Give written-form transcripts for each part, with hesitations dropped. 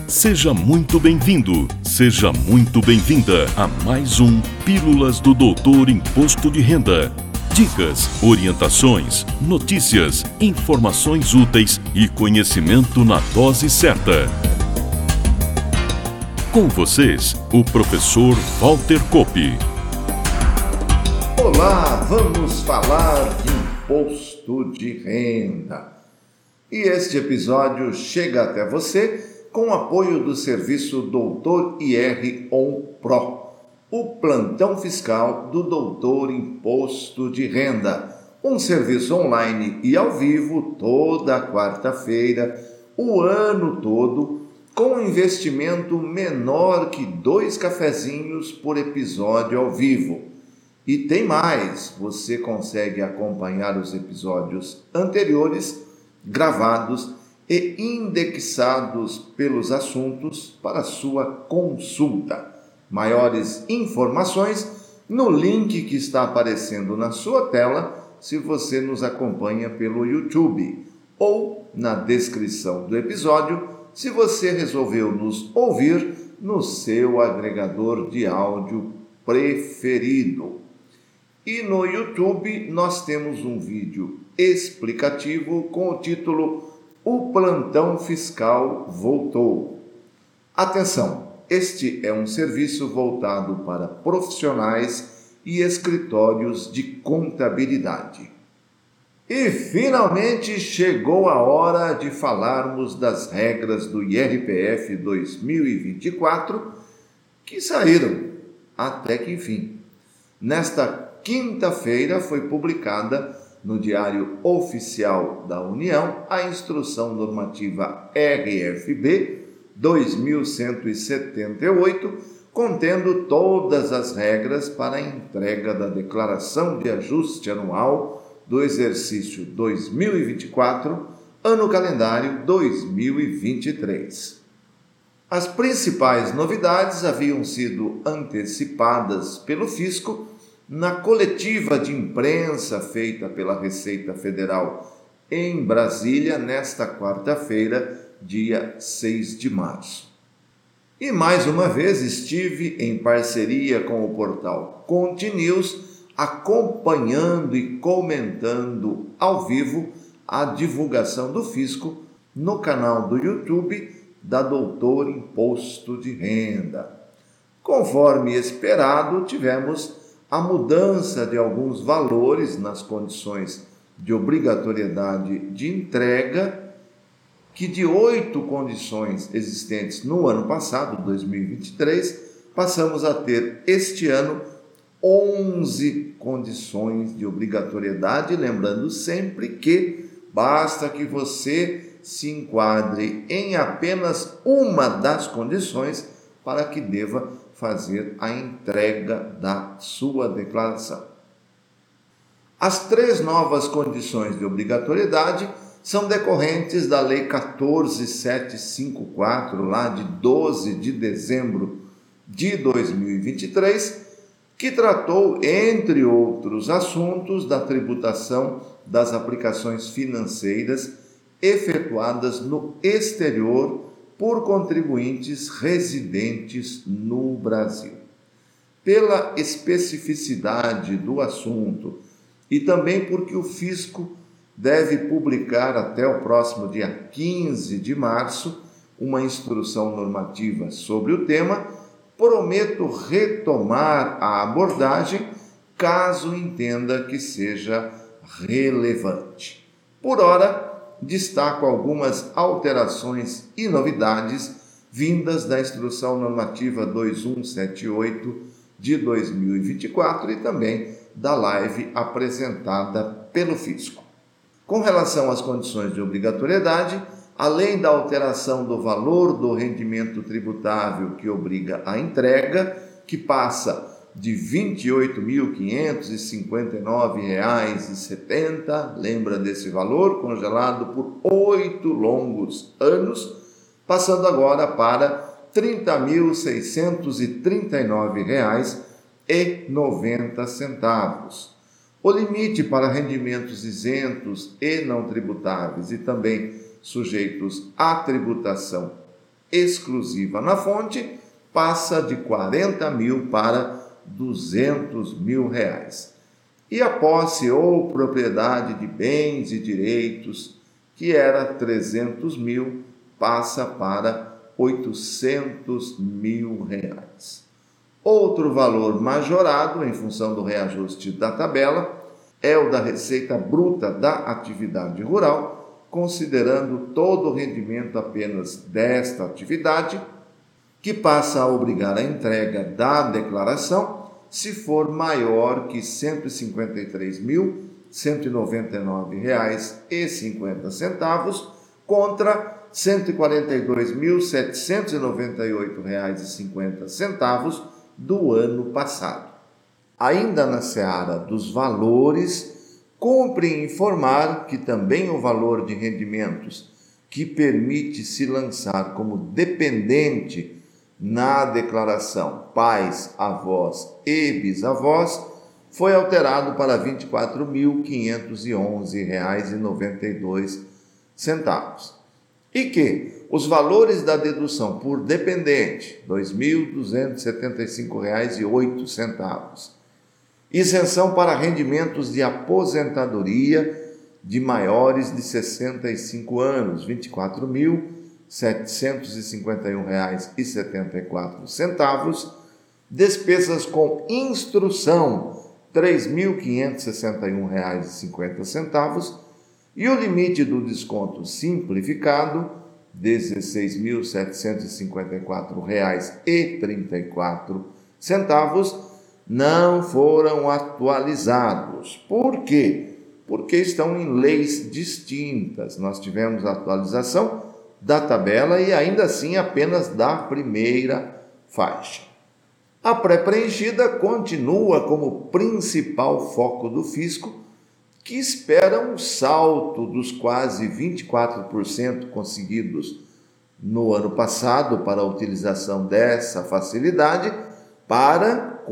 Seja muito bem-vindo, seja muito bem-vinda a mais um Pílulas do Doutor Imposto de Renda. Dicas, orientações, notícias, informações úteis e conhecimento na dose certa. Com vocês, o professor Walter Coppi. Olá, vamos falar de imposto de renda. E este episódio chega até você com o apoio do serviço Doutor IR On Pro, o plantão fiscal do Doutor Imposto de Renda, um serviço online e ao vivo toda quarta-feira, o ano todo, com um investimento menor que 2 cafezinhos por episódio ao vivo. E tem mais, você consegue acompanhar os episódios anteriores, gravados e indexados pelos assuntos para sua consulta. Maiores informações no link que está aparecendo na sua tela se você nos acompanha pelo YouTube ou na descrição do episódio se você resolveu nos ouvir no seu agregador de áudio preferido. E no YouTube nós temos um vídeo explicativo com o título O Plantão Fiscal Voltou. Atenção, este é um serviço voltado para profissionais e escritórios de contabilidade. E finalmente chegou a hora de falarmos das regras do IRPF 2024 que saíram até que enfim. Nesta quinta-feira foi publicada no Diário Oficial da União a Instrução Normativa RFB 2178, contendo todas as regras para a entrega da Declaração de Ajuste Anual do exercício 2024, ano calendário 2023. As principais novidades haviam sido antecipadas pelo Fisco na coletiva de imprensa feita pela Receita Federal em Brasília nesta quarta-feira, dia 6 de março. E mais uma vez estive em parceria com o portal Conte News, acompanhando e comentando ao vivo a divulgação do Fisco no canal do YouTube da Doutor Imposto de Renda. Conforme esperado, tivemos a mudança de alguns valores nas condições de obrigatoriedade de entrega, que de 8 condições existentes no ano passado, 2023, passamos a ter este ano 11 condições de obrigatoriedade, lembrando sempre que basta que você se enquadre em apenas uma das condições para que deva fazer a entrega da sua declaração. As 3 novas condições de obrigatoriedade são decorrentes da Lei 14.754, lá de 12 de dezembro de 2023, que tratou, entre outros assuntos, da tributação das aplicações financeiras efetuadas no exterior por contribuintes residentes no Brasil. Pela especificidade do assunto e também porque o Fisco deve publicar até o próximo dia 15 de março uma instrução normativa sobre o tema, prometo retomar a abordagem caso entenda que seja relevante. Por ora, destaco algumas alterações e novidades vindas da Instrução Normativa 2178 de 2024 e também da live apresentada pelo Fisco. Com relação às condições de obrigatoriedade, além da alteração do valor do rendimento tributável que obriga a entrega, que passa de R$ 28.559,70, lembra desse valor, congelado por 8 longos anos, passando agora para R$ 30.639,90. O limite para rendimentos isentos e não tributáveis e também sujeitos à tributação exclusiva na fonte passa de 40 mil para 200 mil reais. E a posse ou propriedade de bens e direitos, que era 300 mil, passa para 800 mil reais. Outro valor majorado, em função do reajuste da tabela, é o da receita bruta da atividade rural, considerando todo o rendimento apenas desta atividade, que passa a obrigar a entrega da declaração se for maior que R$ 153.199,50 contra R$ 142.798,50 do ano passado. Ainda na seara dos valores, cumpre informar que também o valor de rendimentos que permite se lançar como dependente na declaração pais, avós e bisavós foi alterado para R$ 24.511,92 e que os valores da dedução por dependente, R$ 2.275,08, isenção para rendimentos de aposentadoria de maiores de 65 anos, R$ 24.751,74, despesas com instrução, R$ 3.561,50, e o limite do desconto simplificado, R$ 16.754,34, não foram atualizados. Por quê? Porque estão em leis distintas. Nós tivemos a atualização da tabela e ainda assim apenas da primeira faixa. A pré-preenchida continua como principal foco do fisco, que espera um salto dos quase 24% conseguidos no ano passado para a utilização dessa facilidade para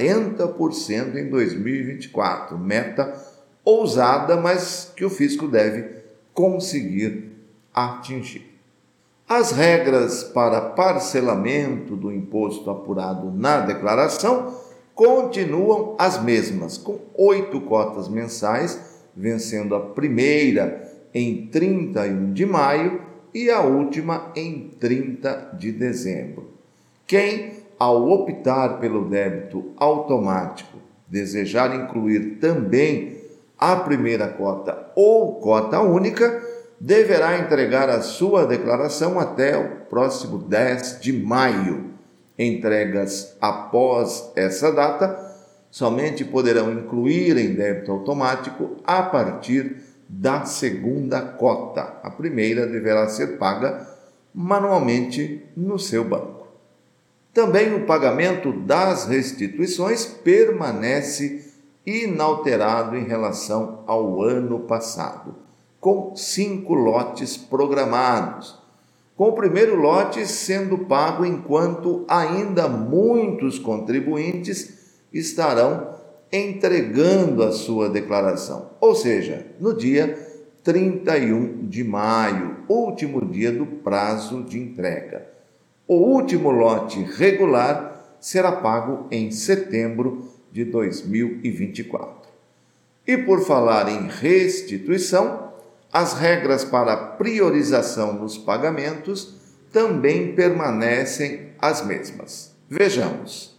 40% em 2024, meta ousada, mas que o fisco deve conseguir atingir. As regras para parcelamento do imposto apurado na declaração continuam as mesmas, com 8 cotas mensais, vencendo a primeira em 31 de maio e a última em 30 de dezembro. Quem, ao optar pelo débito automático, desejar incluir também a primeira cota ou cota única, deverá entregar a sua declaração até o próximo 10 de maio. Entregas após essa data somente poderão incluir em débito automático a partir da segunda cota. A primeira deverá ser paga manualmente no seu banco. Também o pagamento das restituições permanece inalterado em relação ao ano passado, com 5 lotes programados, com o primeiro lote sendo pago enquanto ainda muitos contribuintes estarão entregando a sua declaração, ou seja, no dia 31 de maio, último dia do prazo de entrega. O último lote regular será pago em setembro de 2024. E por falar em restituição, as regras para priorização nos pagamentos também permanecem as mesmas. Vejamos.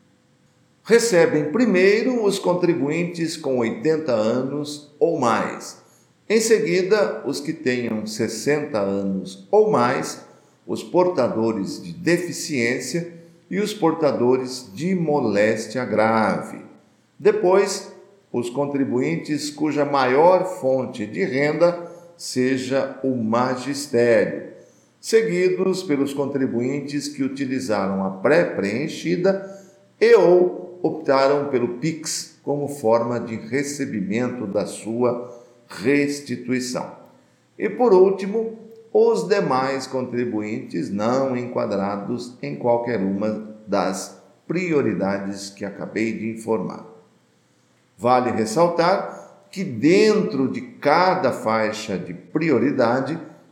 Recebem primeiro os contribuintes com 80 anos ou mais. Em seguida, os que tenham 60 anos ou mais, os portadores de deficiência e os portadores de moléstia grave. Depois, os contribuintes cuja maior fonte de renda seja o magistério, seguidos pelos contribuintes que utilizaram a pré-preenchida e ou optaram pelo PIX como forma de recebimento da sua restituição. E por último, os demais contribuintes não enquadrados em qualquer uma das prioridades que acabei de informar. Vale ressaltar que dentro de cada faixa de prioridade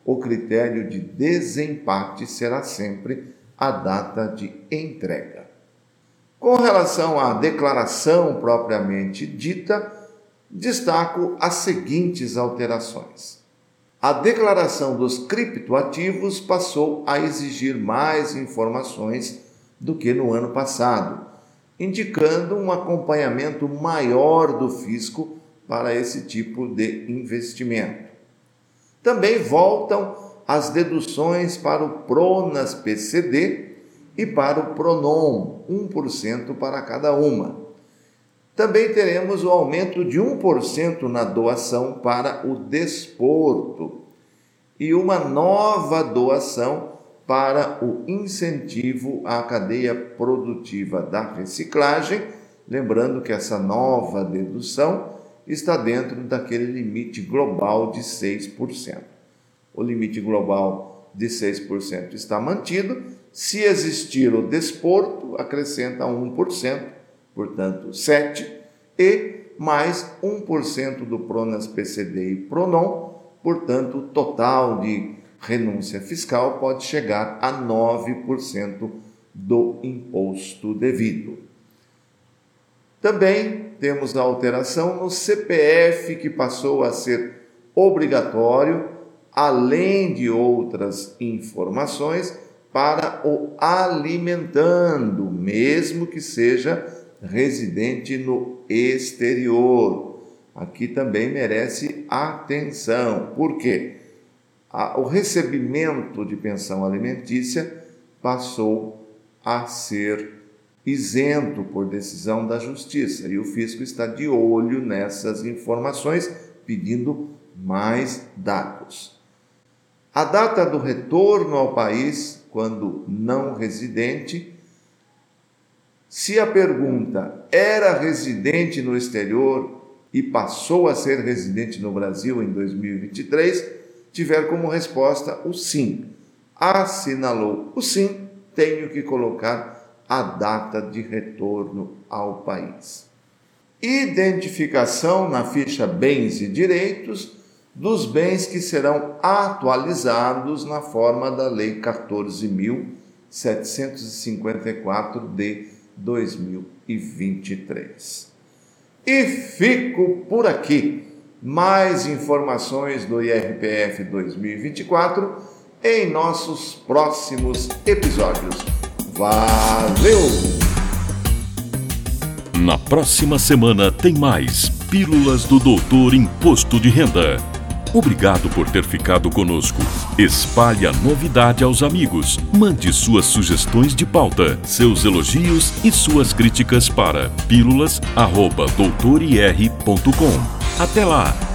o critério de desempate será sempre a data de entrega. Com relação à declaração propriamente dita, destaco as seguintes alterações. A declaração dos criptoativos passou a exigir mais informações do que no ano passado, indicando um acompanhamento maior do fisco para esse tipo de investimento. Também voltam as deduções para o Pronas-PCD e para o Pronom, 1% para cada uma. Também teremos o aumento de 1% na doação para o desporto e uma nova doação para o incentivo à cadeia produtiva da reciclagem, lembrando que essa nova dedução está dentro daquele limite global de 6%. O limite global de 6% está mantido. Se existir o desporto, acrescenta 1%, portanto 7%, e mais 1% do Pronas-PCD e Pronom, portanto o total de renúncia fiscal pode chegar a 9% do imposto devido. Também temos a alteração no CPF, que passou a ser obrigatório, além de outras informações, para o alimentando, mesmo que seja residente no exterior. Aqui também merece atenção. Por quê? O recebimento de pensão alimentícia passou a ser isento por decisão da Justiça e o fisco está de olho nessas informações, pedindo mais dados. A data do retorno ao país, quando não residente, se a pergunta era residente no exterior e passou a ser residente no Brasil em 2023, tiver como resposta o sim. Assinalou o sim, tenho que colocar a data de retorno ao país. Identificação na ficha Bens e Direitos dos bens que serão atualizados na forma da Lei 14.754 de 2023. E fico por aqui. Mais informações do IRPF 2024 em nossos próximos episódios. Valeu! Na próxima semana tem mais Pílulas do Doutor Imposto de Renda. Obrigado por ter ficado conosco. Espalhe a novidade aos amigos. Mande suas sugestões de pauta, seus elogios e suas críticas para pílulas@doutorir.com. Até lá!